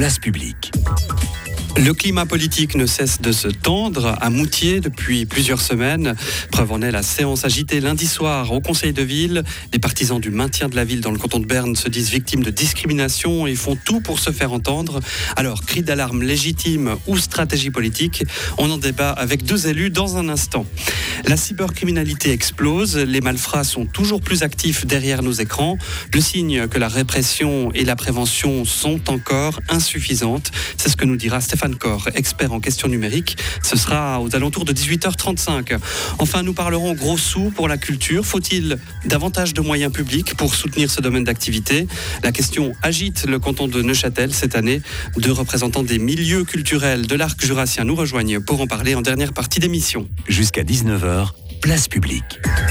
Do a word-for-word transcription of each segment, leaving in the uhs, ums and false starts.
Place publique. Le climat politique ne cesse de se tendre à Moutier depuis plusieurs semaines. Preuve en est la séance agitée lundi soir au Conseil de ville. Les partisans du maintien de la ville dans le canton de Berne se disent victimes de discrimination et font tout pour se faire entendre. Alors, cri d'alarme légitime ou stratégie politique? On en débat avec deux élus dans un instant. La cybercriminalité explose. Les malfrats sont toujours plus actifs derrière nos écrans. Le signe que la répression et la prévention sont encore insuffisantes. C'est ce que nous dira Stéphane Corr, expert en questions numériques. Ce sera aux alentours de dix-huit heures trente-cinq. Enfin, nous parlerons gros sous pour la culture. Faut-il davantage de moyens publics pour soutenir ce domaine d'activité? La question agite le canton de Neuchâtel cette année. Deux représentants des milieux culturels de l'arc jurassien nous rejoignent pour en parler en dernière partie d'émission. Jusqu'à dix-neuf heures, place publique.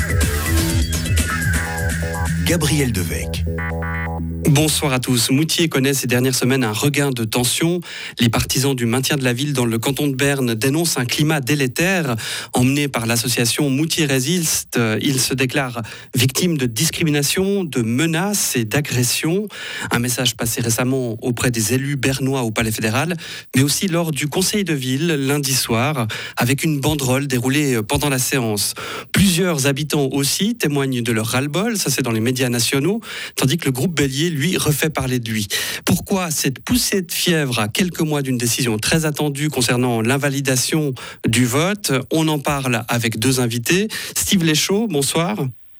Gabriel Devecq. Bonsoir à tous. Moutier connaît ces dernières semaines un regain de tension. Les partisans du maintien de la ville dans le canton de Berne dénoncent un climat délétère. Emmenés par l'association Moutier Résiste, ils se déclarent victimes de discrimination, de menaces et d'agressions. Un message passé récemment auprès des élus bernois au Palais fédéral, mais aussi lors du Conseil de ville lundi soir, avec une banderole déroulée pendant la séance. Plusieurs habitants aussi témoignent de leur ras-le-bol, ça c'est dans les médias nationaux, tandis que le groupe Bélier, lui, refait parler de lui. Pourquoi cette poussée de fièvre à quelques mois d'une décision très attendue concernant l'invalidation du vote? On en parle avec deux invités. Steve Léchaud, bonsoir.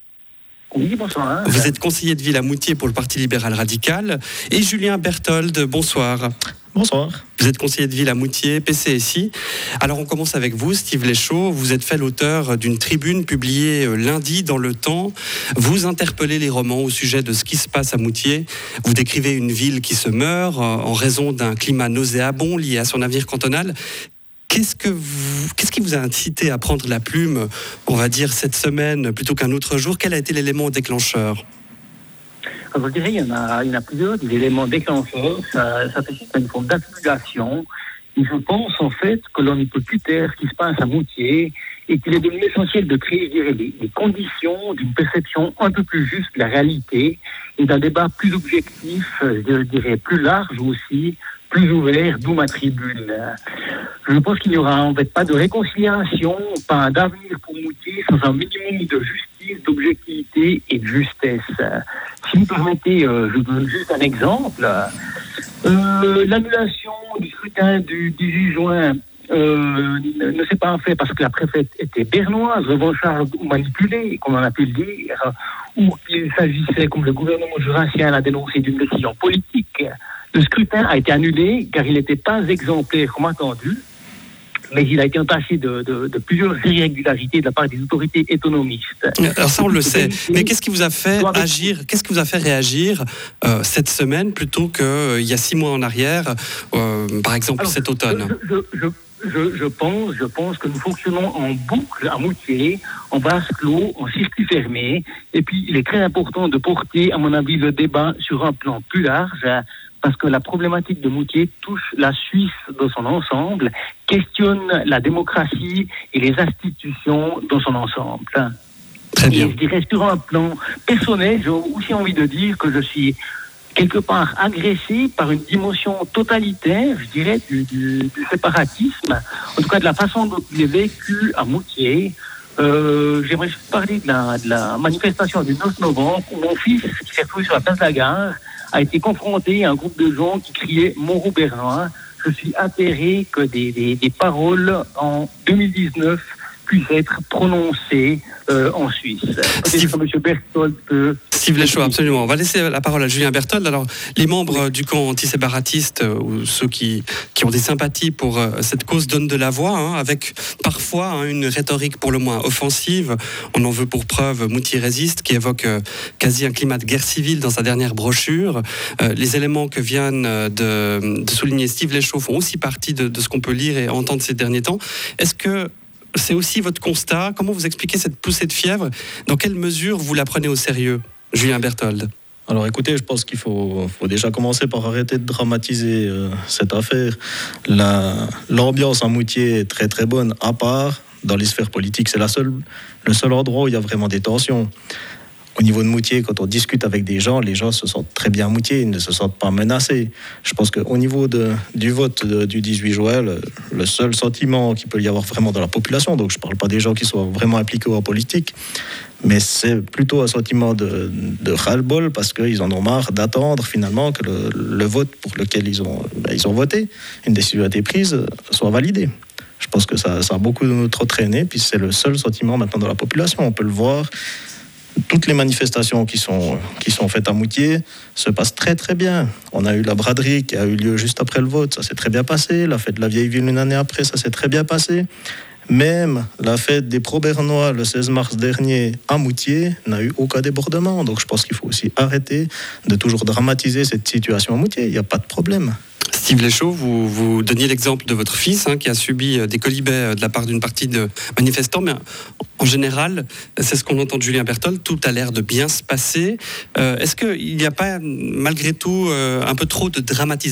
Oui, bonsoir. Vous êtes conseiller de ville à Moutier pour le Parti libéral radical. Et Julien Berthold, bonsoir. Bonsoir. Vous êtes conseiller de ville à Moutier, P C S I. Alors on commence avec vous, Steve Léchaud. Vous êtes fait l'auteur d'une tribune publiée lundi dans Le Temps. Vous interpellez les romans au sujet de ce qui se passe à Moutier. Vous décrivez une ville qui se meurt en raison d'un climat nauséabond lié à son avenir cantonal. Qu'est-ce, que vous, qu'est-ce qui vous a incité à prendre la plume, on va dire, cette semaine plutôt qu'un autre jour? Quel a été l'élément déclencheur? Je dirais qu'il y en a, il y en a plusieurs des éléments déclencheurs. Ça, ça fait une forme d'accumulation. Et je pense en fait que l'on ne peut plus taire ce qui se passe à Moutier et qu'il est devenu essentiel de créer, je dirais, les, les conditions d'une perception un peu plus juste de la réalité et d'un débat plus objectif, je dirais plus large aussi, plus ouvert, d'où ma tribune. Je pense qu'il n'y aura en fait pas de réconciliation, pas d'avenir pour Moutier sans un minimum de justice, d'objectivité et de justesse. Si vous permettez, euh, je donne juste un exemple. Euh, l'annulation du scrutin du dix-huit juin euh, ne, ne s'est pas fait parce que la préfète était bernoise, revancharde ou manipulée, comme on a pu le dire, ou qu'il s'agissait, comme le gouvernement jurassien l'a dénoncé, d'une décision politique. Le scrutin a été annulé car il n'était pas exemplaire comme attendu, mais il a été entaché de, de, de plusieurs irrégularités de la part des autorités autonomistes. Alors ça, on le sait. Mais qu'est-ce qui vous a fait agir, qu'est-ce qui vous a fait réagir euh, cette semaine plutôt qu'il euh, y a six mois en arrière, euh, par exemple Alors, cet automne? je, je, je, je, je, pense, je pense que nous fonctionnons en boucle à Moutier, en vase clos, en circuit fermé. Et puis, il est très important de porter, à mon avis, le débat sur un plan plus large, parce que la problématique de Moutier touche la Suisse dans son ensemble, questionne la démocratie et les institutions dans son ensemble. Très bien. Et je dirais sur un plan personnel, j'ai aussi envie de dire que je suis quelque part agressé par une dimension totalitaire, je dirais, du, du, du séparatisme, en tout cas de la façon dont il est vécu à Moutier. Euh, j'aimerais parler de la, de la manifestation du neuf novembre où mon fils, qui s'est retrouvé sur la place de la gare, a été confronté à un groupe de gens qui criaient Montrouge-Bernois. Je suis atterré que des, des, des paroles en deux mille dix-neuf puissent être prononcées euh, en Suisse. Steve, M. Berthold peut... Steve Léchaud, absolument. On va laisser la parole à Julien Berthold. Alors, les membres du camp antiséparatiste, ou ceux qui, qui ont des sympathies pour cette cause, donnent de la voix, hein, avec parfois hein, une rhétorique pour le moins offensive. On en veut pour preuve Moutier Résiste, qui évoque euh, quasi un climat de guerre civile dans sa dernière brochure. Euh, les éléments que vient de, de souligner Steve Léchaud font aussi partie de, de ce qu'on peut lire et entendre ces derniers temps. Est-ce que c'est aussi votre constat? Comment vous expliquez cette poussée de fièvre? Dans quelle mesure vous la prenez au sérieux, Julien Berthold? Alors écoutez, je pense qu'il faut, faut déjà commencer par arrêter de dramatiser euh, cette affaire. La, l'ambiance en Moutier est très très bonne, à part dans les sphères politiques. C'est la seule, le seul endroit où il y a vraiment des tensions. au niveau de Moutier, quand on discute avec des gens, les gens se sentent très bien à Moutier, ils ne se sentent pas menacés. Je pense qu'au niveau de, du vote de, du dix-huit juin, le, le seul sentiment qu'il peut y avoir vraiment dans la population, donc je ne parle pas des gens qui sont vraiment impliqués en politique, mais c'est plutôt un sentiment de, de ras-le-bol parce qu'ils en ont marre d'attendre finalement que le, le vote pour lequel ils ont, ben, ils ont voté, une décision a été prise, soit validée. Je pense que ça, ça a beaucoup trop traîné, puis c'est le seul sentiment maintenant dans la population. On peut le voir. Toutes les manifestations qui sont, qui sont faites à Moutier se passent très très bien. On a eu la braderie qui a eu lieu juste après le vote, ça s'est très bien passé. La fête de la vieille ville une année après, ça s'est très bien passé. Même la fête des Pro-Bernois le seize mars dernier à Moutier n'a eu aucun débordement. Donc je pense qu'il faut aussi arrêter de toujours dramatiser cette situation à Moutier. Il n'y a pas de problème. Steve Léchaud, vous, vous donniez l'exemple de votre fils hein, qui a subi des colibets de la part d'une partie de manifestants, mais en général, c'est ce qu'on entend de Julien Berthold, tout a l'air de bien se passer. Euh, est-ce qu'il n'y a pas, malgré tout, euh, un peu trop de dramatisation ?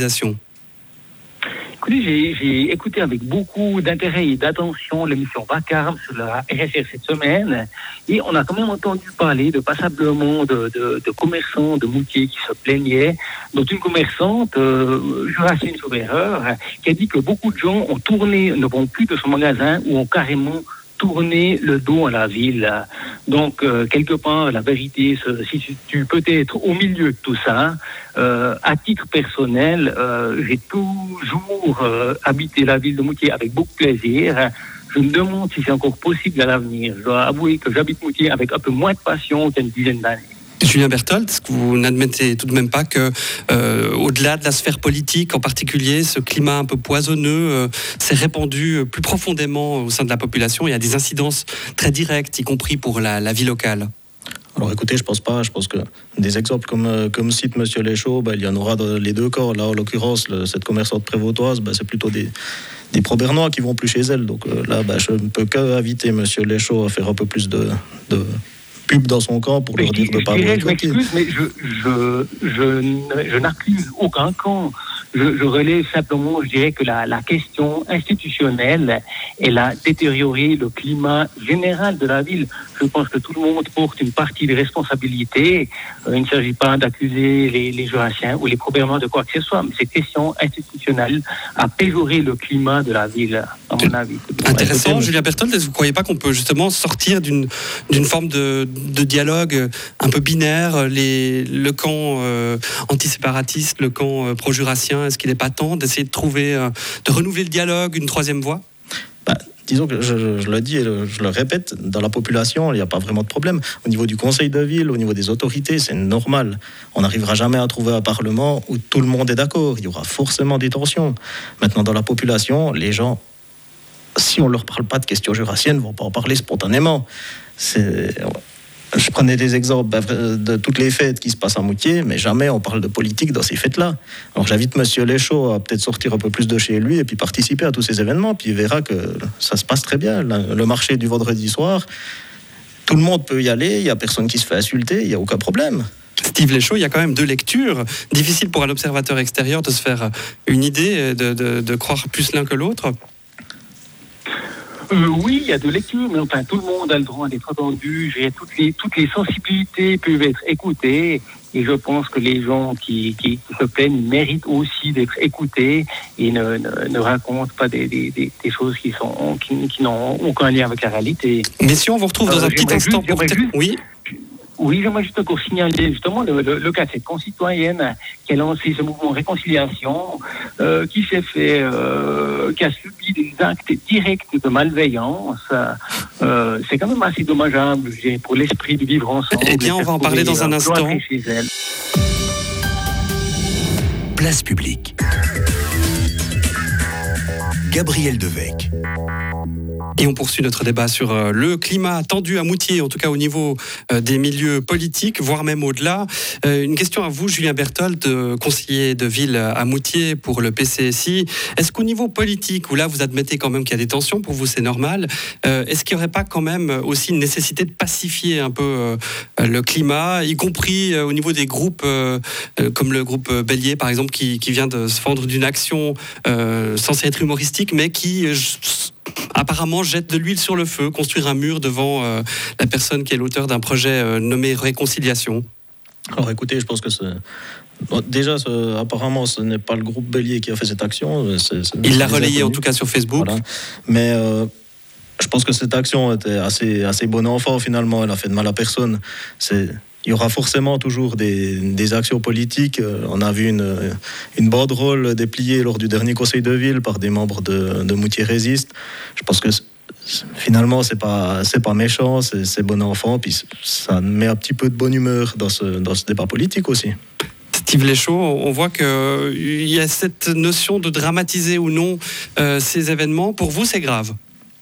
Écoutez, j'ai, j'ai écouté avec beaucoup d'intérêt et d'attention l'émission Vacarme sur la R S R cette semaine et on a quand même entendu parler de passablement de, de, de commerçants de Moutier qui se plaignaient, dont une commerçante, euh, Jurassienne Sauveur, qui a dit que beaucoup de gens ont tourné, ne vont plus de son magasin ou ont carrément tourner le dos à la ville. Donc, euh, quelque part, la vérité se situe peut-être au milieu de tout ça. Euh, à titre personnel, euh, j'ai toujours euh, habité la ville de Moutier avec beaucoup de plaisir. Je me demande si c'est encore possible à l'avenir. Je dois avouer que j'habite Moutier avec un peu moins de passion qu'il y a une dizaine d'années. Julien Berthold, est-ce que vous n'admettez tout de même pas que, euh, au-delà de la sphère politique en particulier, ce climat un peu poisonneux euh, s'est répandu plus profondément au sein de la population et a des incidences très directes, y compris pour la, la vie locale ? Alors écoutez, je pense pas. Je pense que des exemples comme, comme cite M. Léchaud, bah, il y en aura dans les deux corps. Là, en l'occurrence, le, cette commerçante prévôtoise, bah, c'est plutôt des, des pro-bernois qui vont plus chez elle. Donc euh, là, bah, je ne peux qu'inviter M. Léchaud à faire un peu plus de... de pub dans son camp pour mais leur dire de ne pas boycotter. Je m'excuse, mais je, je, je, je n'accuse aucun camp. Je, je relève simplement, je dirais que la, la question institutionnelle, elle a détérioré le climat général de la ville. Je pense que tout le monde porte une partie des responsabilités. Euh, il ne s'agit pas d'accuser les, les Jurassiens ou les Pro-Bernois de quoi que ce soit, mais cette question institutionnelle a péjoré le climat de la ville, à mon avis. Intéressant, ouais, Julien Berthold, est-ce que vous ne croyez pas qu'on peut justement sortir d'une, d'une forme de, de dialogue un peu binaire, les, le camp euh, antiséparatiste, le camp euh, pro-jurassien, est-ce qu'il n'est pas temps d'essayer de trouver, euh, de renouveler le dialogue, une troisième voie ? bah, Disons que je, je, je le dis et je le répète, dans la population, il n'y a pas vraiment de problème. Au niveau du conseil de ville, au niveau des autorités, c'est normal. On n'arrivera jamais à trouver un parlement où tout le monde est d'accord. Il y aura forcément des tensions. Maintenant, dans la population, les gens, si on ne leur parle pas de questions jurassiennes, ne vont pas en parler spontanément. C'est... Je prenais des exemples de toutes les fêtes qui se passent à Moutier, mais jamais on parle de politique dans ces fêtes-là. Alors j'invite M. Léchaud à peut-être sortir un peu plus de chez lui et puis participer à tous ces événements, puis il verra que ça se passe très bien. Le marché du vendredi soir, tout le monde peut y aller, il n'y a personne qui se fait insulter, il n'y a aucun problème. Steve Léchaud, il y a quand même deux lectures. Difficile pour un observateur extérieur de se faire une idée, de, de, de croire plus l'un que l'autre. Euh, oui, il y a deux lectures, mais enfin, tout le monde a le droit d'être entendu. Toutes les, toutes les sensibilités peuvent être écoutées. Et je pense que les gens qui, qui, qui se plaignent méritent aussi d'être écoutés et ne, ne, ne racontent pas des, des, des choses qui, sont, qui, qui n'ont aucun lien avec la réalité. Mais si on vous retrouve dans euh, un petit instant... Juste, pour juste, oui Oui, j'aimerais juste encore signaler justement le, le, le cas de cette concitoyenne qui a lancé ce mouvement Réconciliation, euh, qui s'est fait, euh, qui a subi des actes directs de malveillance. Euh, c'est quand même assez dommageable, je dirais, pour l'esprit de vivre ensemble. Eh bien, on va en parler dans un instant. Place publique. Gabriel Devecq. Et on poursuit notre débat sur euh, le climat tendu à Moutier, en tout cas au niveau euh, des milieux politiques, voire même au-delà. Euh, une question à vous, Julien Berthold, euh, conseiller de ville à Moutier pour le P C S I. Est-ce qu'au niveau politique, où là vous admettez quand même qu'il y a des tensions, pour vous c'est normal, euh, est-ce qu'il n'y aurait pas quand même aussi une nécessité de pacifier un peu euh, le climat, y compris euh, au niveau des groupes, euh, euh, comme le groupe Bélier par exemple, qui, qui vient de se fendre d'une action euh, censée être humoristique, mais qui... Euh, apparemment jette de l'huile sur le feu, construire un mur devant euh, la personne qui est l'auteur d'un projet euh, nommé Réconciliation. Alors écoutez, je pense que c'est... Bon, déjà, ce, apparemment, ce n'est pas le groupe Bélier qui a fait cette action. C'est, c'est Il l'a relayé en tout cas sur Facebook. Voilà. Mais euh, je pense que cette action était assez, assez bon enfant finalement. Elle a fait de mal à personne. C'est... Il y aura forcément toujours des, des actions politiques. On a vu une, une banderole dépliée lors du dernier conseil de ville par des membres de, de Moutier Résiste. Je pense que finalement, c'est pas, c'est pas méchant, c'est, c'est bon enfant. Puis ça met un petit peu de bonne humeur dans ce, dans ce débat politique aussi. Steve Léchaud, on voit qu'il y a cette notion de dramatiser ou non euh, ces événements. Pour vous, c'est grave ?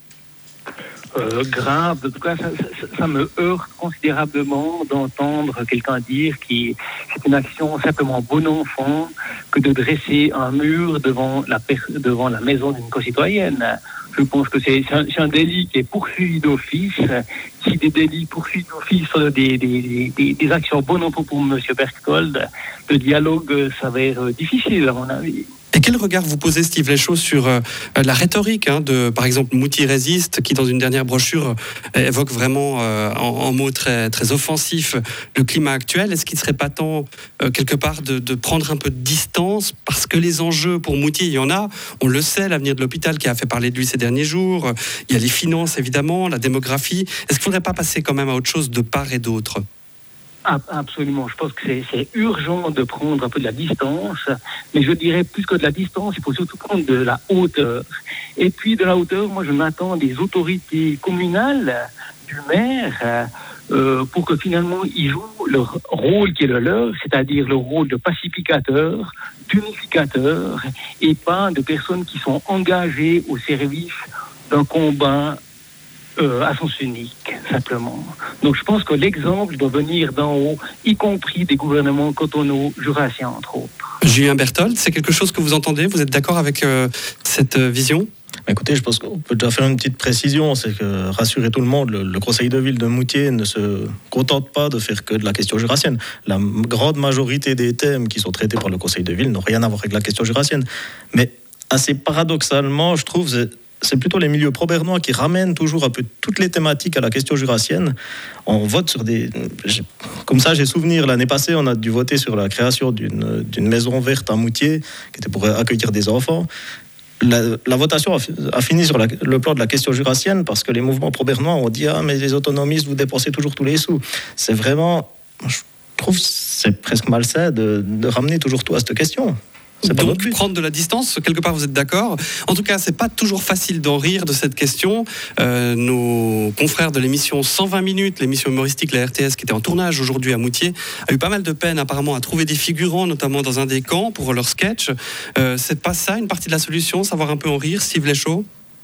Euh, grave, en tout cas, ça, ça, ça me heurte considérablement d'entendre quelqu'un dire que c'est une action simplement bon enfant que de dresser un mur devant la, devant la maison d'une concitoyenne. Je pense que c'est, c'est, un, c'est un délit qui est poursuivi d'office. Si des délits poursuivis d'office sont des, des, des, des actions bon enfant pour M. Berchtold, le dialogue s'avère difficile à mon avis. Et quel regard vous posez, Steve Léchaud, sur euh, la rhétorique hein, de, par exemple, Moutier Résiste, qui, dans une dernière brochure, euh, évoque vraiment euh, en, en mots très, très offensifs le climat actuel. Est-ce qu'il ne serait pas temps, euh, quelque part, de, de prendre un peu de distance, parce que les enjeux pour Moutier, il y en a. On le sait, l'avenir de l'hôpital qui a fait parler de lui ces derniers jours. Il y a les finances, évidemment, la démographie. Est-ce qu'il ne faudrait pas passer quand même à autre chose de part et d'autre ? Absolument, je pense que c'est, c'est urgent de prendre un peu de la distance, mais je dirais plus que de la distance, il faut surtout prendre de la hauteur. Et puis de la hauteur, moi je m'attends des autorités communales, du maire, euh, pour que finalement ils jouent leur rôle qui est le leur, c'est-à-dire le rôle de pacificateur, d'unificateur, et pas de personnes qui sont engagées au service d'un combat Euh, à sens unique, simplement. Donc je pense que l'exemple doit venir d'en haut, y compris des gouvernements cantonaux jurassiens, entre autres. Julien Berthold, c'est quelque chose que vous entendez ? Vous êtes d'accord avec euh, cette euh, vision ? Écoutez, je pense qu'on peut déjà faire une petite précision, c'est que, rassurer tout le monde, le, le conseil de ville de Moutier ne se contente pas de faire que de la question jurassienne. La m- grande majorité des thèmes qui sont traités par le conseil de ville n'ont rien à voir avec la question jurassienne. Mais assez paradoxalement, je trouve... C'est, c'est plutôt les milieux pro-bernois qui ramènent toujours un peu toutes les thématiques à la question jurassienne. On vote sur des... Comme ça, j'ai souvenir, l'année passée, on a dû voter sur la création d'une, d'une maison verte à Moutier, qui était pour accueillir des enfants. La, la votation a, a fini sur la, le plan de la question jurassienne, parce que les mouvements pro-bernois ont dit « Ah, mais les autonomistes, vous dépensez toujours tous les sous ». C'est vraiment... Je trouve que c'est presque malsain de, de ramener toujours tout à cette question. C'est pas Donc prendre de la distance, quelque part vous êtes d'accord. En tout cas, c'est pas toujours facile d'en rire de cette question. Euh, nos confrères de l'émission cent vingt minutes, l'émission humoristique la R T S qui était en tournage aujourd'hui à Moutier, a eu pas mal de peine apparemment à trouver des figurants, notamment dans un des camps pour leur sketch. Euh, c'est pas ça une partie de la solution, savoir un peu en rire, Steve Léchaud ?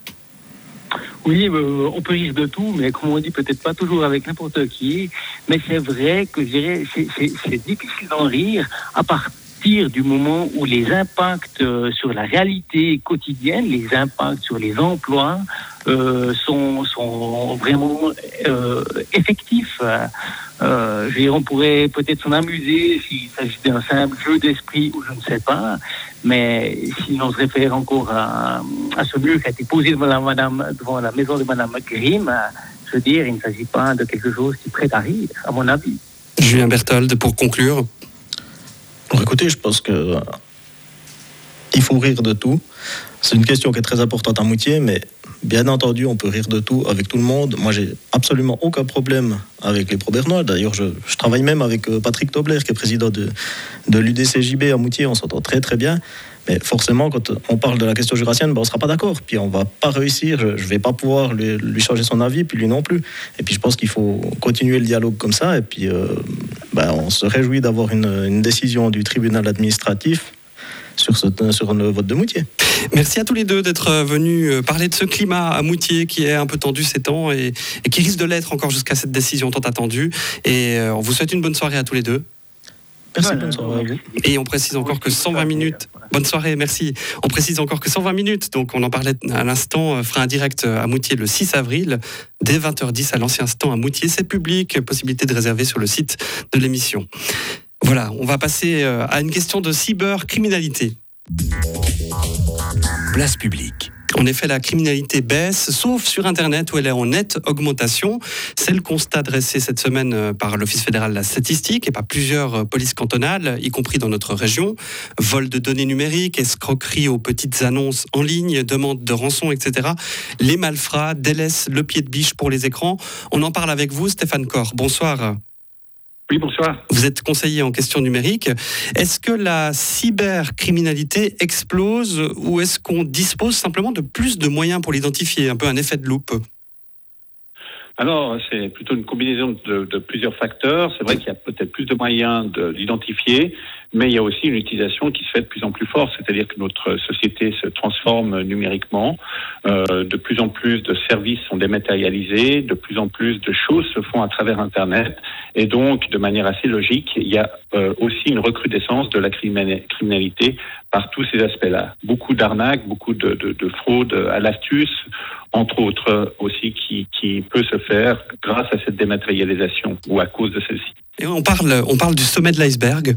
Oui, euh, on peut rire de tout, mais comme on dit, peut-être pas toujours avec n'importe qui. Mais c'est vrai que je dirais, c'est, c'est, c'est difficile d'en rire à part du moment où les impacts sur la réalité quotidienne, les impacts sur les emplois euh, sont, sont vraiment euh, effectifs. Euh, je veux dire, on pourrait peut-être s'en amuser s'il s'agit d'un simple jeu d'esprit ou je ne sais pas, mais si on se réfère encore à, à ce mur qui a été posé devant la, madame, devant la maison de Madame Grimm, je veux dire, il ne s'agit pas de quelque chose qui prête à rire, à mon avis. Julien Berthold, pour conclure. Alors écoutez, je pense que euh, il faut rire de tout. C'est une question qui est très importante à Moutier, mais bien entendu, on peut rire de tout avec tout le monde. Moi, j'ai absolument aucun problème avec les pro-bernois. D'ailleurs, je, je travaille même avec euh, Patrick Tobler, qui est président de, de l'U D C J B à Moutier. On s'entend très très bien. Mais forcément, quand on parle de la question jurassienne, ben, on ne sera pas d'accord. Puis on ne va pas réussir. Je ne vais pas pouvoir lui, lui changer son avis, puis lui non plus. Et puis je pense qu'il faut continuer le dialogue comme ça. Et puis euh, ben, on se réjouit d'avoir une, une décision du tribunal administratif sur, ce, sur le vote de Moutier. Merci à tous les deux d'être venus parler de ce climat à Moutier qui est un peu tendu ces temps et, et qui risque de l'être encore jusqu'à cette décision tant attendue. Et on vous souhaite une bonne soirée à tous les deux. Merci, bonne soirée à vous. Et on précise encore que cent vingt minutes... Bonne soirée, merci. On précise encore que cent vingt minutes, donc on en parlait à l'instant, fera un direct à Moutier le six avril, dès vingt heures dix à l'ancien stand à Moutier. C'est public, possibilité de réserver sur le site de l'émission. Voilà, on va passer à une question de cybercriminalité. Place publique. En effet, la criminalité baisse, sauf sur Internet où elle est en nette augmentation. C'est le constat dressé cette semaine par l'Office fédéral de la statistique et par plusieurs polices cantonales, y compris dans notre région. Vol de données numériques, escroquerie aux petites annonces en ligne, demande de rançon, et cetera. Les malfrats délaissent le pied de biche pour les écrans. On en parle avec vous, Stéphane Corr. Bonsoir. Oui, bonsoir. Vous êtes conseiller en questions numériques. Est-ce que la cybercriminalité explose ou est-ce qu'on dispose simplement de plus de moyens pour l'identifier? Un peu un effet de loupe. Alors, c'est plutôt une combinaison de, de plusieurs facteurs. C'est vrai qu'il y a peut-être plus de moyens de l'identifier, mais il y a aussi une utilisation qui se fait de plus en plus forte, c'est-à-dire que notre société se transforme numériquement, euh, de plus en plus de services sont dématérialisés, de plus en plus de choses se font à travers Internet, et donc, de manière assez logique, il y a euh, aussi une recrudescence de la criminalité par tous ces aspects-là. Beaucoup d'arnaques, beaucoup de, de, de fraudes à l'astuce, entre autres aussi, qui, qui peut se faire grâce à cette dématérialisation ou à cause de celle-ci. Et on parle, on parle du sommet de l'iceberg.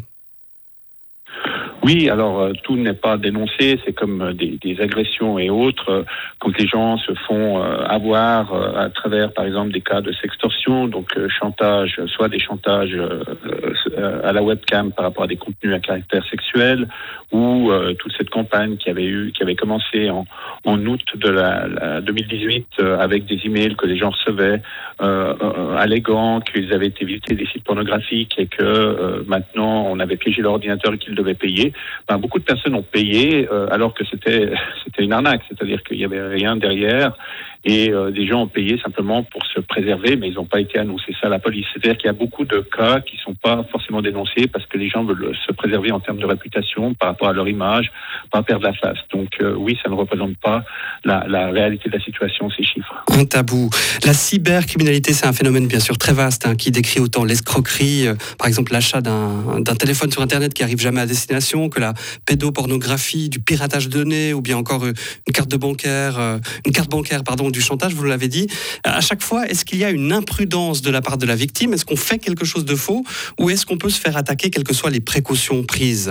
Oui, alors euh, tout n'est pas dénoncé, c'est comme euh, des, des agressions et autres, euh, quand les gens se font euh, avoir euh, à travers, par exemple, des cas de sextorsion, donc euh, chantage, soit des chantages euh, euh, à la webcam par rapport à des contenus à caractère sexuel, ou euh, toute cette campagne qui avait eu, qui avait commencé en, en août de la, la deux mille dix-huit euh, avec des emails que les gens recevaient euh, euh, alléguant qu'ils avaient été visités des sites pornographiques et que euh, maintenant on avait piégé leur ordinateur et qu'ils devaient payer. Ben, beaucoup de personnes ont payé euh, alors que c'était c'était une arnaque, c'est-à-dire qu'il y avait rien derrière et euh, des gens ont payé simplement pour se préserver, mais ils n'ont pas été annoncés ça à la police. C'est-à-dire qu'il y a beaucoup de cas qui ne sont pas forcément dénoncés parce que les gens veulent se préserver en termes de réputation par rapport à leur image, pas perdre la face. Donc euh, oui, ça ne représente pas la, la réalité de la situation, ces chiffres. Un tabou. La cybercriminalité, c'est un phénomène bien sûr très vaste hein, qui décrit autant l'escroquerie, euh, par exemple l'achat d'un, d'un téléphone sur Internet qui arrive jamais à destination, que la pédopornographie, du piratage de données ou bien encore euh, une carte de bancaire, euh, une carte bancaire pardon, du chantage, vous l'avez dit. À chaque fois, est-ce qu'il y a une imprudence de la part de la victime? Est-ce qu'on fait quelque chose de faux ou est-ce qu'on peut se faire attaquer quelles que soient les précautions prises?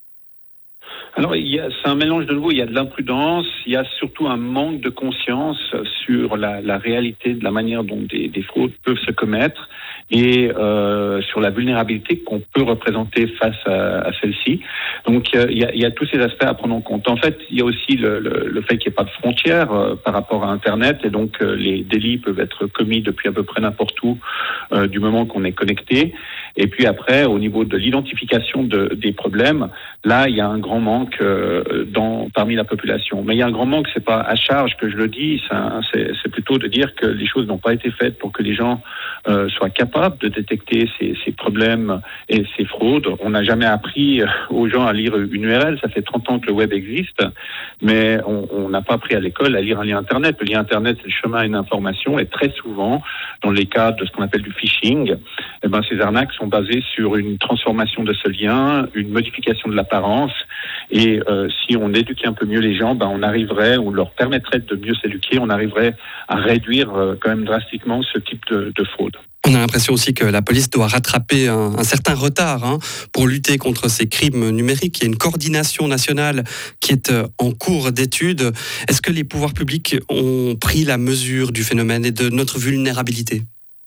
Alors, il y a, c'est un mélange de nouveau. Il y a de l'imprudence, il y a surtout un manque de conscience sur la, la réalité de la manière dont des, des fraudes peuvent se commettre et euh, sur la vulnérabilité qu'on peut représenter face à, à celle-ci. Donc, euh, il, y a, il y a tous ces aspects à prendre en compte. En fait, il y a aussi le, le, le fait qu'il n'y ait pas de frontières euh, par rapport à Internet et donc euh, les délits peuvent être commis depuis à peu près n'importe où euh, du moment qu'on est connecté. Et puis après, au niveau de l'identification de, des problèmes, là, il y a un grand manque euh, dans, parmi la population. Mais il y a un grand manque, c'est pas à charge que je le dis, ça, c'est, c'est plutôt de dire que les choses n'ont pas été faites pour que les gens euh, soient capables de détecter ces, ces problèmes et ces fraudes. On n'a jamais appris aux gens à lire une U R L, ça fait trente ans que le web existe, mais on n'a pas appris à l'école à lire un lien Internet. Le lien Internet, c'est le chemin à une information, et très souvent, dans les cas de ce qu'on appelle du phishing, eh ben, ces arnaques sont basées sur une transformation de ce lien, une modification de l'apparence, et euh, si on éduquait un peu mieux les gens, ben, on arriverait, on leur permettrait de mieux s'éduquer, on arriverait à réduire euh, quand même drastiquement ce type de, de fraude. On a l'impression aussi que la police doit rattraper un, un certain retard hein, pour lutter contre ces crimes numériques. Il y a une coordination nationale qui est en cours d'étude. Est-ce que les pouvoirs publics ont pris la mesure du phénomène et de notre vulnérabilité ?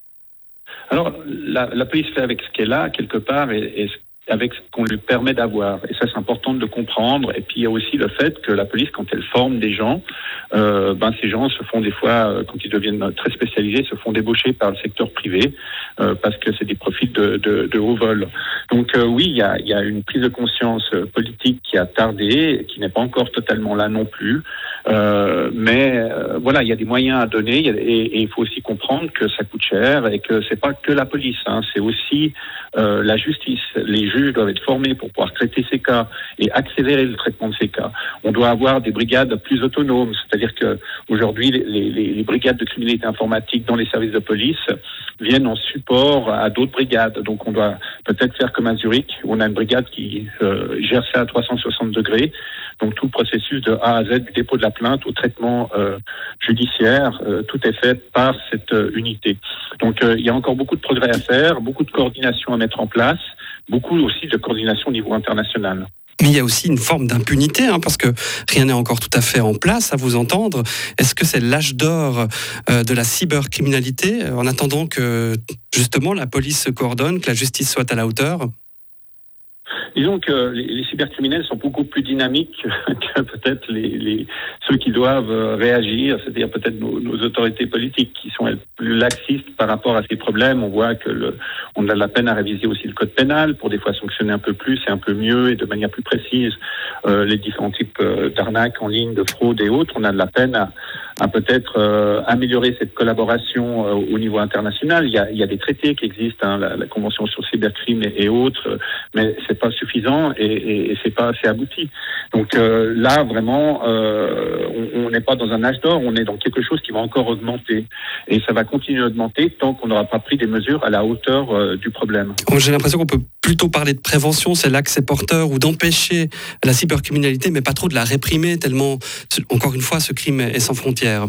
Alors, la, la police fait avec ce qu'elle a, quelque part, et, et avec ce qu'on lui permet d'avoir. Et ça, c'est important de le comprendre. Et puis, il y a aussi le fait que la police, quand elle forme des gens, euh, ben, ces gens se font des fois, quand ils deviennent très spécialisés, se font débaucher par le secteur privé, euh, parce que c'est des profils de, de, de haut vol. Donc, euh, oui, il y a, il y a une prise de conscience politique qui a tardé, qui n'est pas encore totalement là non plus. Euh, mais euh, voilà, il y a des moyens à donner, il y a, et, et il faut aussi comprendre que ça coûte cher et que c'est pas que la police, hein, c'est aussi euh, la justice. Les juges doivent être formés pour pouvoir traiter ces cas et accélérer le traitement de ces cas. On doit avoir des brigades plus autonomes, c'est-à-dire que aujourd'hui les, les, les brigades de criminalité informatique dans les services de police viennent en support à d'autres brigades. Donc on doit peut-être faire comme à Zurich, où on a une brigade qui euh, gère ça à trois cent soixante degrés. Donc tout le processus de A à Z, du dépôt de la plainte au traitement euh, judiciaire, euh, tout est fait par cette euh, unité. Donc euh, il y a encore beaucoup de progrès à faire, beaucoup de coordination à mettre en place, beaucoup aussi de coordination au niveau international. Mais il y a aussi une forme d'impunité, hein, parce que rien n'est encore tout à fait en place, à vous entendre. Est-ce que c'est l'âge d'or euh, de la cybercriminalité, en attendant que justement la police se coordonne, que la justice soit à la hauteur ? Disons que les, les cybercriminels sont beaucoup plus dynamiques que peut-être les, les, ceux qui doivent réagir, c'est-à-dire peut-être nos, nos autorités politiques qui sont elles, plus laxistes par rapport à ces problèmes. On voit que le, on a de la peine à réviser aussi le code pénal pour des fois sanctionner un peu plus et un peu mieux et de manière plus précise euh, les différents types euh, d'arnaques en ligne, de fraude et autres. On a de la peine à, à peut-être euh, améliorer cette collaboration euh, au niveau international. Il y a, il y a des traités qui existent, hein, la, la Convention sur le cybercrime et, et autres, mais c'est pas suffisant et, et, et c'est pas assez abouti. Donc euh, là, vraiment, euh, on n'est pas dans un âge d'or, on est dans quelque chose qui va encore augmenter. Et ça va continuer à augmenter tant qu'on n'aura pas pris des mesures à la hauteur euh, du problème. J'ai l'impression qu'on peut plutôt parler de prévention, c'est là que c'est porteur, ou d'empêcher la cybercriminalité, mais pas trop de la réprimer, tellement, encore une fois, ce crime est sans frontières.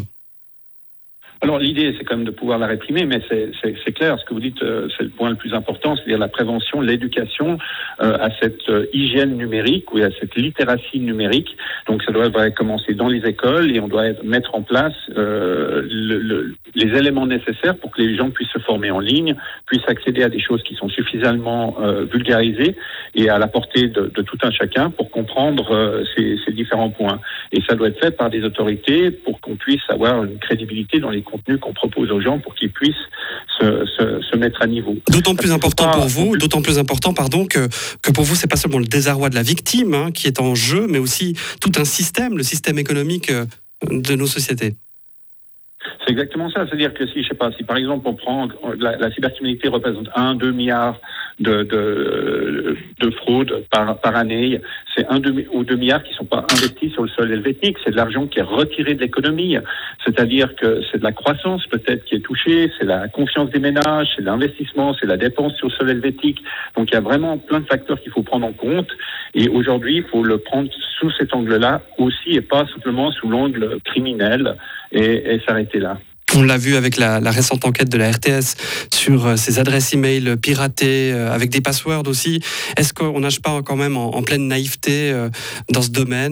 Alors l'idée, c'est quand même de pouvoir la réprimer, mais c'est, c'est, c'est clair, ce que vous dites, euh, c'est le point le plus important, c'est-à-dire la prévention, l'éducation euh, à cette euh, hygiène numérique ou à cette littératie numérique. Donc ça doit commencer dans les écoles et on doit mettre en place euh, le, le, les éléments nécessaires pour que les gens puissent se former en ligne, puissent accéder à des choses qui sont suffisamment euh, vulgarisées et à la portée de, de tout un chacun pour comprendre euh, ces, ces différents points. Et ça doit être fait par des autorités pour qu'on puisse avoir une crédibilité dans les contenus qu'on propose aux gens pour qu'ils puissent se, se, se mettre à niveau. D'autant plus important pour vous, d'autant plus important, pardon, que, que pour vous, c'est pas seulement le désarroi de la victime hein, qui est en jeu, mais aussi tout un système, le système économique de nos sociétés. C'est exactement ça. C'est-à-dire que si, je sais pas, si par exemple on prend la, la cybercriminalité représente un, deux milliards de, de, de fraude par, par année, c'est un deux, ou deux milliards qui ne sont pas investis sur le sol helvétique. C'est de l'argent qui est retiré de l'économie. C'est-à-dire que c'est de la croissance peut-être qui est touchée, c'est la confiance des ménages, c'est l'investissement, c'est la dépense sur le sol helvétique. Donc il y a vraiment plein de facteurs qu'il faut prendre en compte. Et aujourd'hui, il faut le prendre sous cet angle-là aussi et pas simplement sous l'angle criminel et, et s'arrêter là. On l'a vu avec la, la récente enquête de la R T S sur euh, ces adresses e-mail piratées, euh, avec des passwords aussi. Est-ce qu'on nage pas quand même en, en pleine naïveté euh, dans ce domaine ?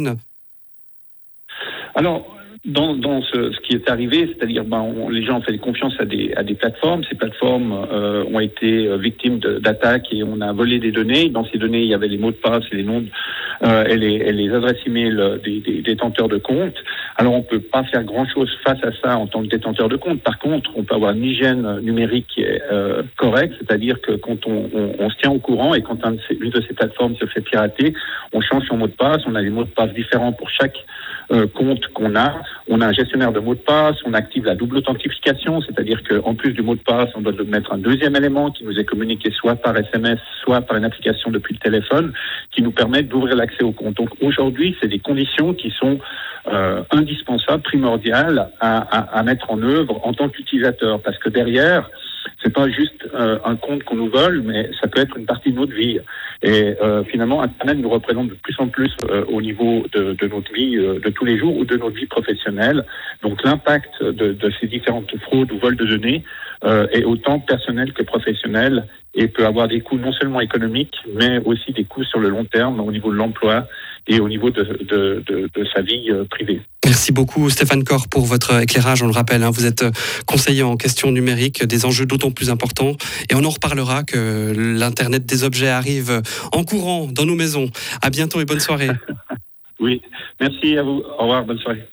Alors, dans, dans ce, ce qui est arrivé, c'est-à-dire ben, on, les gens ont fait confiance à des, à des plateformes. Ces plateformes euh, ont été victimes de, d'attaques et on a volé des données. Dans ces données, il y avait les mots de passe et les noms euh, et, les, et les adresses e-mail des, des détenteurs de comptes. Alors, on ne peut pas faire grand-chose face à ça en tant que détenteur de compte. Par contre, on peut avoir une hygiène numérique qui est euh, correcte, c'est-à-dire que quand on, on, on se tient au courant et quand un de ces, une de ces plateformes se fait pirater, on change son mot de passe. On a des mots de passe différents pour chaque euh, compte qu'on a. On a un gestionnaire de mots de passe. On active la double authentification, c'est-à-dire qu'en plus du mot de passe, on doit mettre un deuxième élément qui nous est communiqué soit par S M S, soit par une application depuis le téléphone, qui nous permet d'ouvrir l'accès au compte. Donc aujourd'hui, c'est des conditions qui sont Euh, indispensable, primordial à, à, à mettre en œuvre en tant qu'utilisateur, parce que derrière, c'est pas juste euh, un compte qu'on nous vole, mais ça peut être une partie de notre vie. Et euh, finalement, Internet nous représente de plus en plus euh, au niveau de, de notre vie euh, de tous les jours ou de notre vie professionnelle. Donc l'impact de, de ces différentes fraudes ou vols de données euh, est autant personnel que professionnel et peut avoir des coûts non seulement économiques, mais aussi des coûts sur le long terme au niveau de l'emploi et au niveau de, de, de, de sa vie euh, privée. Merci beaucoup Stéphane Corr pour votre éclairage. On le rappelle, hein, vous êtes conseiller en questions numériques, des enjeux d'autant plus importants. Et on en reparlera que l'Internet des objets arrive en courant dans nos maisons. À bientôt et bonne soirée. Oui, merci à vous. Au revoir, bonne soirée.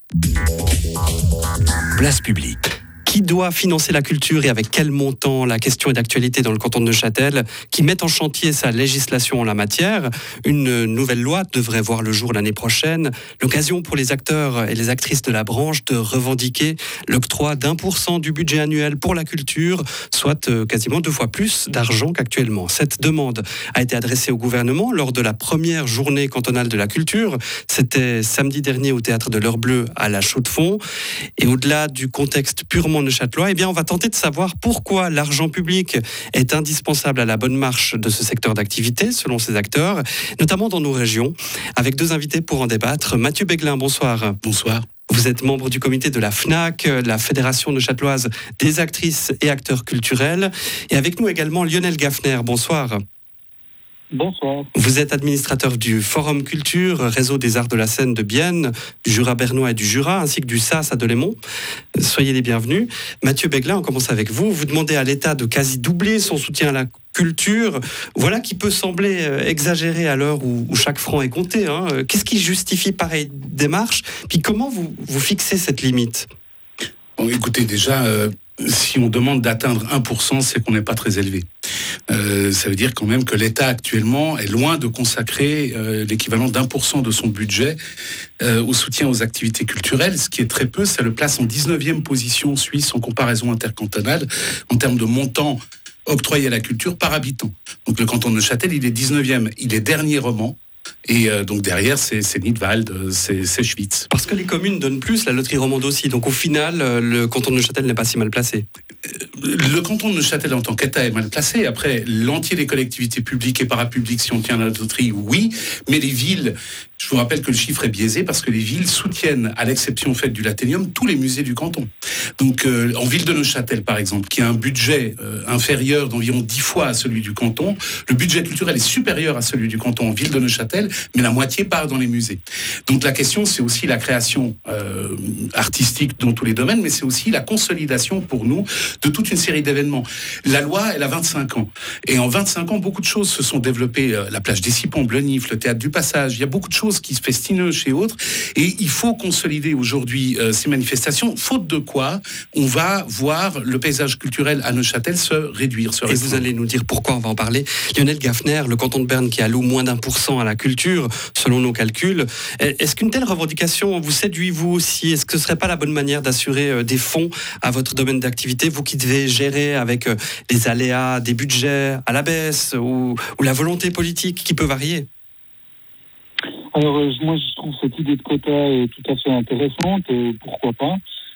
Place publique. Qui doit financer la culture et avec quel montant? La question est d'actualité dans le canton de Neuchâtel, qui met en chantier sa législation en la matière. Une nouvelle loi devrait voir le jour l'année prochaine. L'occasion pour les acteurs et les actrices de la branche de revendiquer l'octroi d'un pour cent du budget annuel pour la culture, soit quasiment deux fois plus d'argent qu'actuellement. Cette demande a été adressée au gouvernement lors de la première journée cantonale de la culture. C'était samedi dernier au théâtre de l'Heure Bleue à la Chaux-de-Fonds. Et au-delà du contexte purement neuchâtelois, eh bien, on va tenter de savoir pourquoi l'argent public est indispensable à la bonne marche de ce secteur d'activité, selon ces acteurs, notamment dans nos régions, avec deux invités pour en débattre. Mathieu Béglin, bonsoir. Bonsoir. Vous êtes membre du comité de la FNAC, la Fédération neuchâteloise des actrices et acteurs culturels. Et avec nous également Lionel Gaffner, bonsoir. Bonsoir. Vous êtes administrateur du Forum Culture, réseau des arts de la scène de Bienne, du Jura bernois et du Jura, ainsi que du S A S à Delémont. Soyez les bienvenus. Mathieu Beglin, on commence avec vous. Vous demandez à l'État de quasi doubler son soutien à la culture. Voilà qui peut sembler exagéré à l'heure où, où chaque franc est compté. Hein. Qu'est-ce qui justifie pareille démarche ? Puis comment vous, vous fixez cette limite ? Bon, écoutez, déjà, euh, si on demande d'atteindre un pour cent, c'est qu'on n'est pas très élevé. Euh, ça veut dire quand même que l'État actuellement est loin de consacrer euh, l'équivalent d'un pour cent de son budget euh, au soutien aux activités culturelles. Ce qui est très peu, ça le place en dix-neuvième position suisse en comparaison intercantonale en termes de montant octroyé à la culture par habitant. Donc le canton de Neuchâtel, il est dix-neuvième, il est dernier roman. Et euh, donc derrière, c'est, c'est Nidwald, c'est, c'est Schwyz. Parce que les communes donnent plus, la loterie romande aussi. Donc au final, le canton de Neuchâtel n'est pas si mal placé. Le canton de Neuchâtel en tant qu'État est mal placé. Après, l'entier des collectivités publiques et parapubliques, si on tient la loterie, oui. Mais les villes, je vous rappelle que le chiffre est biaisé parce que les villes soutiennent, à l'exception faite du Lathénium, tous les musées du canton. Donc euh, en ville de Neuchâtel, par exemple, qui a un budget euh, inférieur d'environ dix fois à celui du canton, le budget culturel est supérieur à celui du canton en ville de Neuchâtel, mais la moitié part dans les musées. Donc la question, c'est aussi la création euh, artistique dans tous les domaines, mais c'est aussi la consolidation pour nous de toute une série d'événements. La loi, elle a vingt-cinq ans. Et en vingt-cinq ans, beaucoup de choses se sont développées. Euh, la plage des Sipombes, le Nif, le théâtre du Passage, il y a beaucoup de choses qui se festinent chez autres. Et il faut consolider aujourd'hui euh, ces manifestations, faute de quoi on va voir le paysage culturel à Neuchâtel se réduire. Se et vous allez nous dire pourquoi, on va en parler. Lionel Gaffner, le canton de Berne qui alloue moins d'un pour cent à la culture, selon nos calculs. Est-ce qu'une telle revendication vous séduit, vous aussi ? Est-ce que ce ne serait pas la bonne manière d'assurer des fonds à votre domaine d'activité, vous qui devez gérer avec les aléas des budgets à la baisse ou, ou la volonté politique qui peut varier ? Alors, euh, moi, je trouve cette idée de quota est tout à fait intéressante. Euh, pourquoi pas ?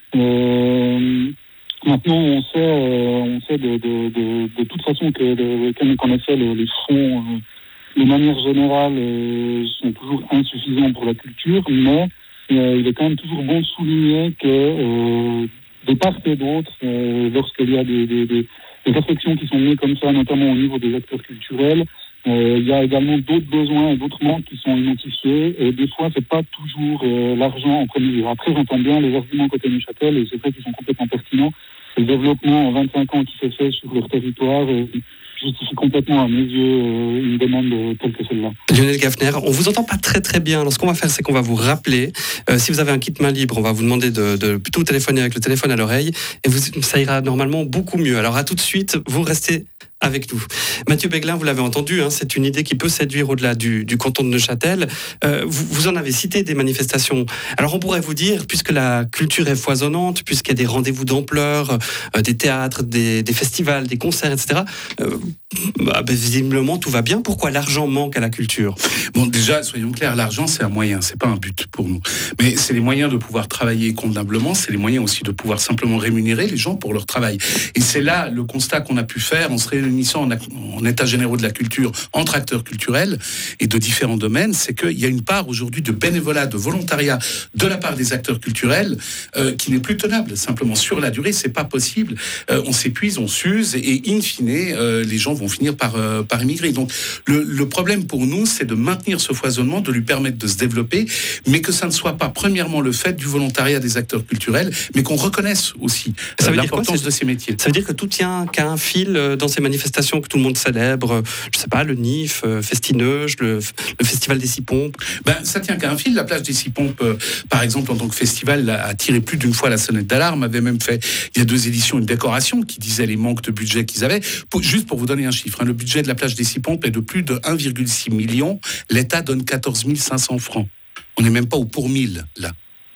Euh, maintenant, on sait, euh, on sait de, de, de, de toute façon que, le, qu'en effet, les, les fonds, euh, de manière générale, euh, sont toujours insuffisants pour la culture, mais euh, il est quand même toujours bon de souligner que euh, de part et d'autre, euh, lorsqu'il y a des, des, des, des réflexions qui sont menées comme ça, notamment au niveau des acteurs culturels, euh, il y a également d'autres besoins et d'autres manques qui sont identifiés, et des fois, c'est pas toujours euh, l'argent en premier lieu. Après, j'entends bien les arguments côté Neuchâtel, et c'est vrai qu'ils sont complètement pertinents. Le développement en vingt-cinq ans qui s'est fait sur leur territoire euh, justifie complètement à mes yeux euh, une demande telle que celle-là. Lionel Gaffner, on vous entend pas très très bien. Alors ce qu'on va faire, c'est qu'on va vous rappeler. Euh, si vous avez un kit main libre, on va vous demander de, de plutôt téléphoner avec le téléphone à l'oreille, et vous, ça ira normalement beaucoup mieux. Alors à tout de suite, vous restez avec nous. Mathieu Beglin, vous l'avez entendu, hein, c'est une idée qui peut séduire au-delà du, du canton de Neuchâtel. Euh, vous, vous en avez cité des manifestations. Alors on pourrait vous dire, puisque la culture est foisonnante, puisqu'il y a des rendez-vous d'ampleur, euh, des théâtres, des, des festivals, des concerts, et cetera, euh, bah, bah, visiblement tout va bien. Pourquoi l'argent manque à la culture ? Bon, déjà, soyons clairs, l'argent c'est un moyen, c'est pas un but pour nous. Mais c'est les moyens de pouvoir travailler convenablement, c'est les moyens aussi de pouvoir simplement rémunérer les gens pour leur travail. Et c'est là le constat qu'on a pu faire en se réunissant en, en états généraux de la culture entre acteurs culturels et de différents domaines, c'est qu'il y a une part aujourd'hui de bénévolat, de volontariat de la part des acteurs culturels euh, qui n'est plus tenable. Simplement, sur la durée, c'est pas possible. Euh, on s'épuise, on s'use et in fine, euh, les gens vont finir par, euh, par émigrer. Donc, le, le problème pour nous, c'est de maintenir ce foisonnement, de lui permettre de se développer, mais que ça ne soit pas premièrement le fait du volontariat des acteurs culturels, mais qu'on reconnaisse aussi euh, l'importance de ces métiers. Ça veut dire que tout tient qu'à un fil euh, dans ces manifestations que tout le monde célèbre, je sais pas, le Nif, euh, Festineuge, le, le Festival des Sipompes. Ben, ça tient qu'à un fil. La plage des Sipompes, euh, par exemple, en tant que festival, a tiré plus d'une fois la sonnette d'alarme, avait même fait, il y a deux éditions, une décoration qui disait les manques de budget qu'ils avaient. Pour, juste pour vous donner un chiffre, hein, le budget de la plage des Sipompes est de plus de un virgule six million. L'État donne quatorze mille cinq cents francs. On n'est même pas au pour mille, là.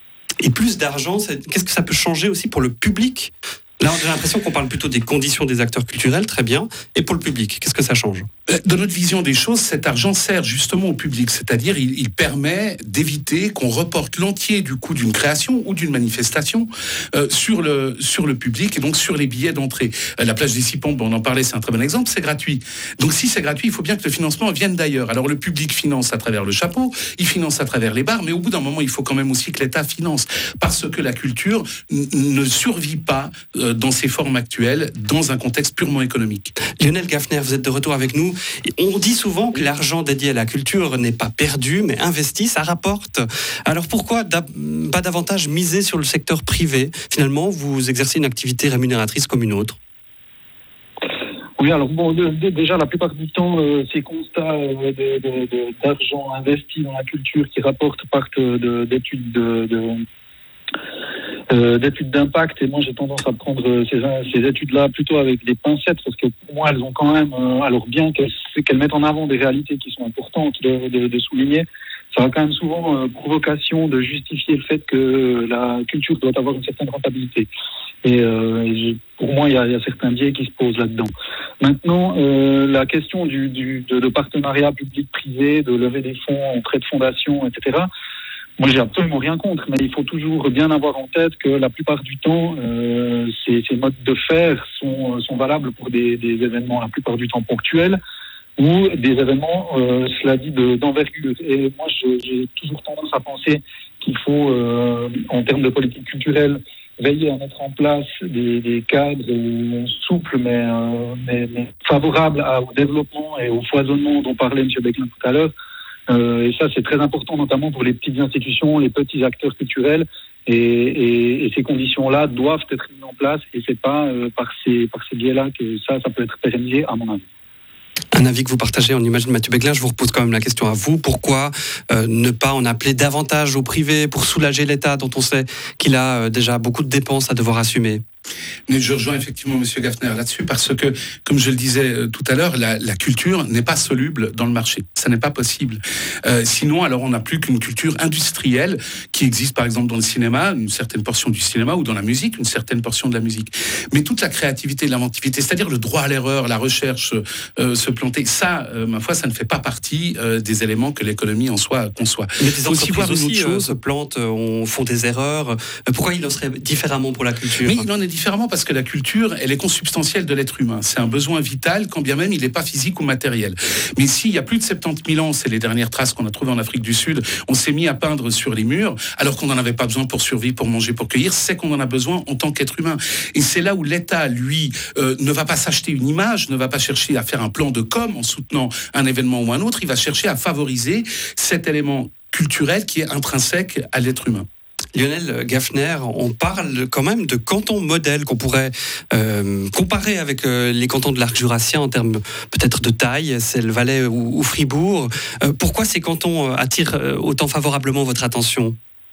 Et plus d'argent, c'est... qu'est-ce que ça peut changer aussi pour le public ? Là, on a l'impression qu'on parle plutôt des conditions des acteurs culturels, très bien. Et pour le public, qu'est-ce que ça change ? Dans notre vision des choses, cet argent sert justement au public, c'est-à-dire il, il permet d'éviter qu'on reporte l'entier du coût d'une création ou d'une manifestation euh, sur le sur le public et donc sur les billets d'entrée. Euh, la plage des Sipompes, on en parlait, c'est un très bon exemple, c'est gratuit. Donc si c'est gratuit, il faut bien que le financement vienne d'ailleurs. Alors le public finance à travers le chapeau, il finance à travers les bars, mais au bout d'un moment, il faut quand même aussi que l'État finance, parce que la culture n- ne survit pas euh, euh, dans ses formes actuelles, dans un contexte purement économique. Lionel Gaffner, vous êtes de retour avec nous. On dit souvent que l'argent dédié à la culture n'est pas perdu, mais investi, ça rapporte. Alors pourquoi da- pas davantage miser sur le secteur privé ? Finalement, vous exercez une activité rémunératrice comme une autre. Oui, alors bon, de, de, déjà la plupart du temps, euh, ces constats euh, de, de, de, d'argent investi dans la culture qui rapportent partent de, d'études de, de, euh, d'études d'impact. Et moi, j'ai tendance à prendre ces, ces études-là plutôt avec des pincettes, parce que pour moi, elles ont quand même, euh, alors bien qu'elles, qu'elles mettent en avant des réalités qui sont importantes de, de, de souligner, ça a quand même souvent euh, provocation de justifier le fait que la culture doit avoir une certaine rentabilité. Et, euh, et pour moi, il y, a, il y a certains biais qui se posent là-dedans. Maintenant, euh, la question du, du, de, de partenariat public-privé, de lever des fonds auprès de fondations, et cetera, moi, j'ai absolument rien contre, mais il faut toujours bien avoir en tête que la plupart du temps, euh, ces, ces modes de faire sont, sont valables pour des, des événements la plupart du temps ponctuels, ou des événements, euh, cela dit, de, d'envergure. Et moi, je, j'ai toujours tendance à penser qu'il faut, euh, en termes de politique culturelle, veiller à mettre en place des, des cadres euh, souples, mais, euh, mais, mais favorables à, au développement et au foisonnement dont parlait M. Becklin tout à l'heure. Euh, et ça, c'est très important, notamment pour les petites institutions, les petits acteurs culturels. Et, et, et ces conditions-là doivent être mises en place. Et c'est pas euh, par ces, par ces biais-là que ça, ça peut être pérennisé, à mon avis. Un avis que vous partagez, on imagine Mathieu Becklin. Je vous repose quand même la question à vous. Pourquoi euh, ne pas en appeler davantage au privé pour soulager l'État dont on sait qu'il a euh, déjà beaucoup de dépenses à devoir assumer ? Mais je rejoins effectivement M. Gaffner là-dessus, parce que, comme je le disais euh, tout à l'heure, la, la culture n'est pas soluble dans le marché. Ça n'est pas possible. Euh, sinon, alors on n'a plus qu'une culture industrielle qui existe par exemple dans le cinéma, une certaine portion du cinéma, ou dans la musique, une certaine portion de la musique. Mais toute la créativité, l'inventivité, c'est-à-dire le droit à l'erreur, la recherche, euh, se planter, ça, euh, ma foi, ça ne fait pas partie euh, des éléments que l'économie en soi conçoit. Mais des Il faut aussi voir une autre aussi, chose. euh, se plantent, on font des erreurs. Euh, pourquoi il en serait différemment pour la culture ? Mais il en est différemment parce que la culture, elle est consubstantielle de l'être humain. C'est un besoin vital, quand bien même il n'est pas physique ou matériel. Mais s'il y a plus de soixante-dix mille ans, c'est les dernières traces qu'on a trouvées en Afrique du Sud, on s'est mis à peindre sur les murs, alors qu'on n'en avait pas besoin pour survivre, pour manger, pour cueillir, c'est qu'on en a besoin en tant qu'être humain. Et c'est là où l'État, lui, euh, ne va pas s'acheter une image, ne va pas chercher à faire un plan de com en soutenant un événement ou un autre, il va chercher à favoriser cet élément culturel qui est intrinsèque à l'être humain. Lionel Gaffner, on parle quand même de cantons modèles qu'on pourrait euh, comparer avec euh, les cantons de l'arc jurassien en termes peut-être de taille, c'est le Valais ou, ou Fribourg. Euh, pourquoi ces cantons attirent autant favorablement votre attention ?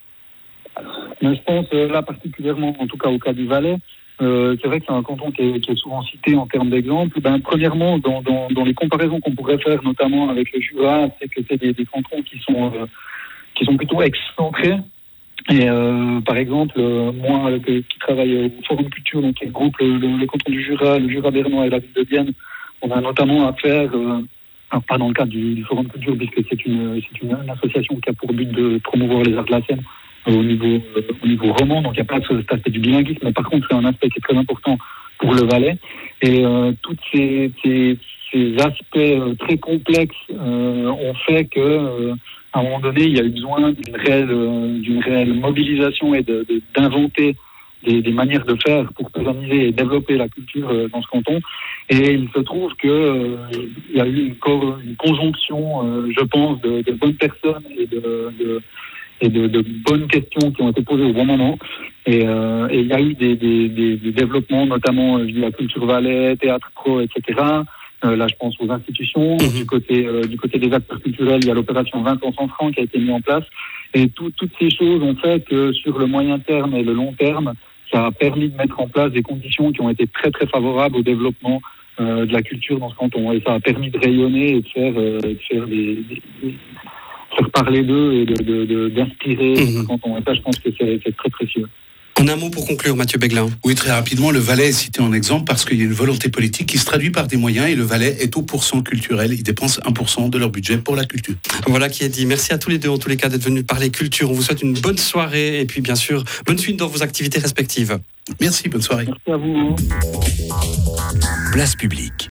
Mais je pense euh, là particulièrement, en tout cas au cas du Valais, euh, c'est vrai que c'est un canton qui est, qui est souvent cité en termes d'exemple. Ben, premièrement, dans, dans, dans les comparaisons qu'on pourrait faire, notamment avec le Jura, c'est que c'est des, des cantons qui sont, euh, qui sont plutôt excentrés. Et euh, par exemple, euh, moi euh, qui travaille au Forum Culture, donc qui regroupe le, le, le canton du Jura, le Jura bernois et la ville de Bienne, on a notamment affaire, euh, alors pas dans le cadre du, du Forum Culture, puisque c'est une, c'est une, une association qui a pour but de promouvoir les arts de la scène euh, au niveau euh, au niveau roman, donc il n'y a pas cet aspect du bilinguisme, mais par contre c'est un aspect qui est très important pour le Valais. Et euh, toutes ces, ces, ces aspects euh, très complexes euh, ont fait que euh, à un moment donné, il y a eu besoin d'une réelle, euh, d'une réelle mobilisation et de, de, d'inventer des, des manières de faire pour pérenniser et développer la culture euh, dans ce canton. Et il se trouve que euh, il y a eu une, co- une conjonction, euh, je pense, de, de bonnes personnes et de, de et de, de bonnes questions qui ont été posées au bon moment. Et, euh, et il y a eu des, des, des, des développements, notamment euh, via Culture Valais, Théâtre Pro, et cetera. Euh, là, je pense aux institutions. Mmh. Du côté euh, du côté des acteurs culturels, il y a l'opération vingt ans sans francs qui a été mise en place. Et tout, toutes ces choses ont fait que sur le moyen terme et le long terme, ça a permis de mettre en place des conditions qui ont été très très favorables au développement euh, de la culture dans ce canton. Et ça a permis de rayonner et de faire, euh, de faire, des, des, des, faire parler d'eux et de, de, de, d'inspirer mmh. le canton. Et ça, je pense que c'est, c'est très précieux. En un mot pour conclure, Mathieu Becklin. Oui, très rapidement, le Valais est cité en exemple parce qu'il y a une volonté politique qui se traduit par des moyens et le Valais est au pourcent culturel. Ils dépensent un pour cent de leur budget pour la culture. Voilà qui est dit. Merci à tous les deux, en tous les cas, d'être venus parler culture. On vous souhaite une bonne soirée et puis, bien sûr, bonne suite dans vos activités respectives. Merci, bonne soirée. Merci à vous. Place publique.